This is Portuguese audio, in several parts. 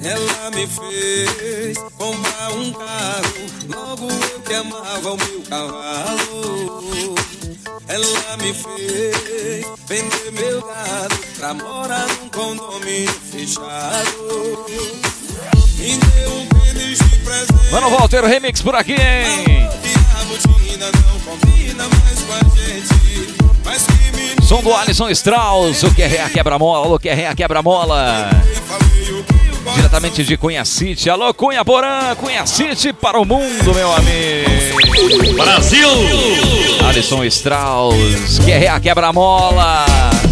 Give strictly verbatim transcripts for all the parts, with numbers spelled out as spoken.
Ela me fez comprar um carro, logo eu que amava o meu cavalo. Ela me fez vender meu gado pra morar num condomínio fechado. Me deu um tênis de presente. Mano Walter, remix por aqui, hein? A botina não combina mais com a gente. Mas que menina. Som do Alisson Strauss, o que é a quebra-mola, o que é a quebra-mola. Diretamente de Cunha City. Alô, Cunha Porã, Cunha City para o mundo, meu amigo. Brasil! Alisson Strauss, que é a quebra-mola.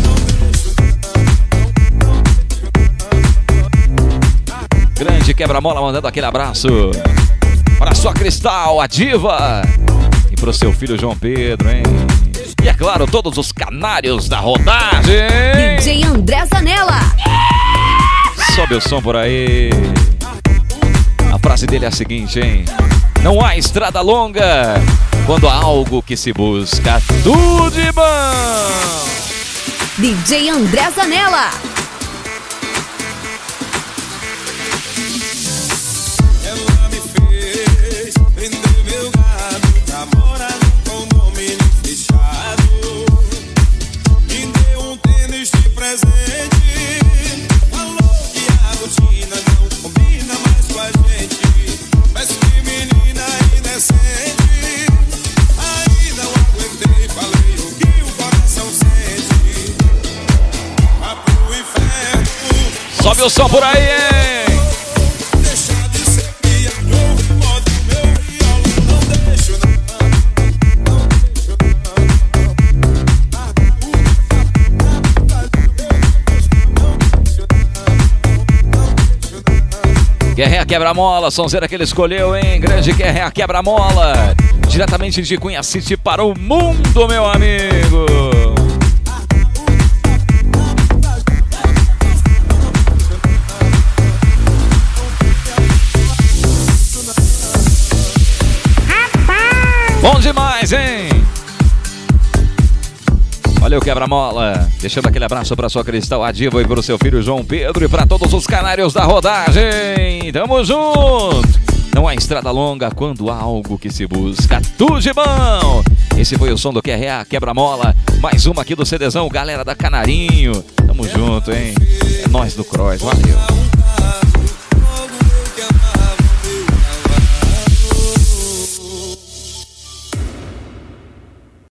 Grande quebra-mola, mandando aquele abraço para sua Cristal, a diva. E para o seu filho João Pedro, hein? E é claro, todos os canários da rodagem. D J André Zanella. Sobe o som por aí. A frase dele é a seguinte, hein? Não há estrada longa quando há algo que se busca. Tudo de bom. D J André Zanella. Ela me fez vender meu gado pra morar num condomínio fechado. Me deu um tênis de presente. Não combina mais com a gente. Mas que menina indecente. Aí não aguentei, falei o que o coração sente. Vá pro inferno. Sobe o som por aí, hein? Deixa de ser piano, modo meu violão. Não deixo não, não deixo Guerreira Quebra-Mola, sonzeira que ele escolheu, hein? Grande Guerreira Quebra-Mola. Diretamente de Cunha City para o mundo, meu amigo. Bom demais, hein? Valeu, Quebra-Mola. Deixando aquele abraço para sua Cristal, a diva, e para o seu filho João Pedro e para todos os canários da rodagem. Tamo junto. Não há estrada longa quando há algo que se busca. Tudo de bom. Esse foi o som do Q R A Quebra-Mola. Mais uma aqui do CDzão, galera da Canarinho. Tamo junto, hein? É nós do Cross. Valeu.